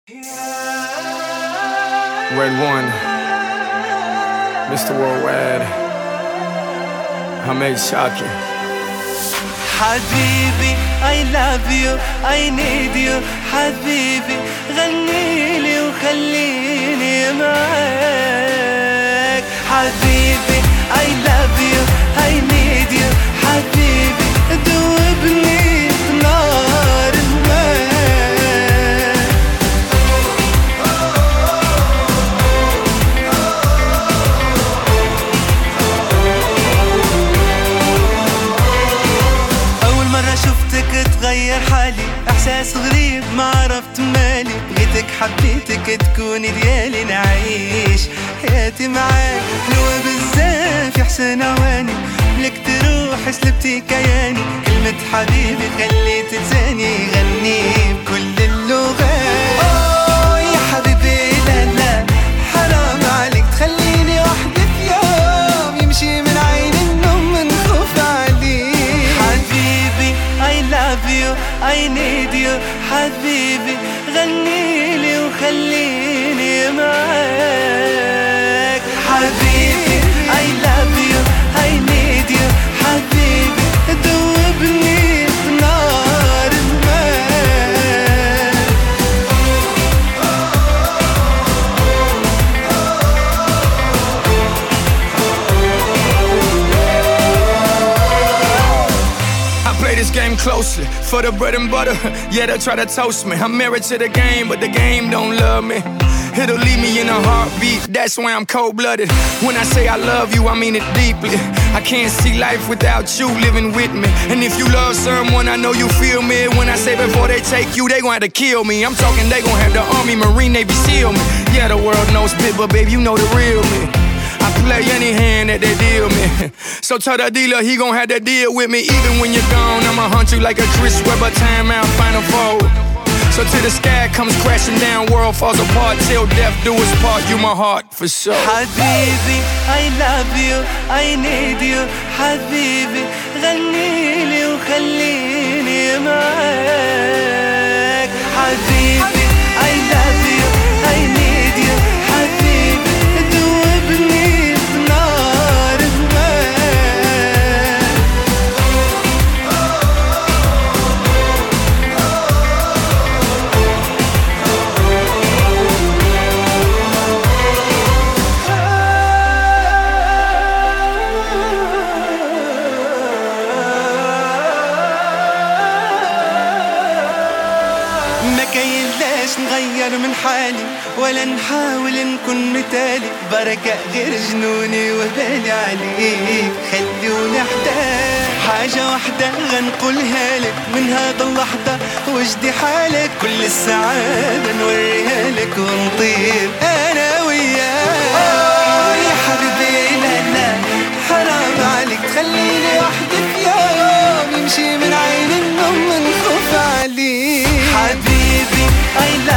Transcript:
Red One, Mr. Worldwide, Hamed Shaki. حبيبي I love you I need you حبيبي غنيلي وخليني معاك حبيبي I love you I need you حبيبي دوبني في نار الماء أول مرة شفتك تغير حالي إحساس غريب ما عرفت مالي بغيتك حبيتك تكوني ديالي نعيش حياتي معاك حلوة بزاف يا حسن عواني ملك تروح سلبتي كياني كلمة حبيبي خليت لساني يغني بكل اللغات أوه يا حبيبي لا لا حرام عليك تخليني وحدي في يوم يمشي من عين النوم من خوف عليك حبيبي I love you I need you حبيبي غنيلي وخليني معاك حبيبي I love you I need you حبيبي دوبني في نار الماء I play this game closely for the bread and butter. Yeah, they try to toast me. I'm married to the game, but the game don't love me. It'll leave me in a heartbeat, that's why I'm cold-blooded. When I say I love you, I mean it deeply. I can't see life without you living with me. And if you love someone, I know you feel me. When I say before they take you, they gon' have to kill me. I'm talking they gon' have the Army, Marine, Navy, SEAL me. Yeah, the world knows spit, but babe, you know the real me. I play any hand that they deal me. So tell the dealer he gon' have to deal with me. Even when you're gone, I'ma hunt you like a Chris Webber timeout final four. So till the sky comes crashing down, world falls apart, till death do us part, you my heart for sure. حبيبي I love you I need you حبيبي غنيلي وخليني معاك حبيبي I love you I need you حبيبي دوبني في نار الماء ما كاينلاش نغير من حالي ولا نحاول نكون مثالي بركة غير جنوني وبالي عليك خلوني احتاج حاجة واحدة غنقولها لك من هذا اللحظة وجدي حالك كل السعادة نوريها لك ونطير انا وياك أوه يا حبيبي لا لا حرام عليك تخليني وحدي في يوم يمشي من عين النوم من خوف عليك حبيبي I love